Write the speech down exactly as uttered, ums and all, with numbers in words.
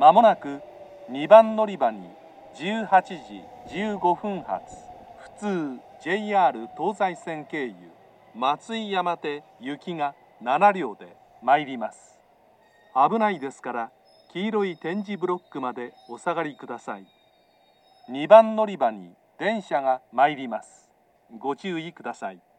まもなくにばん乗り場にじゅうはちじじゅうごふん発普通 ジェイアール 東西線経由松井山手行きがななりょうで参ります。危ないですから黄色い点字ブロックまでお下がりください。にばん乗り場に電車が参ります。ご注意ください。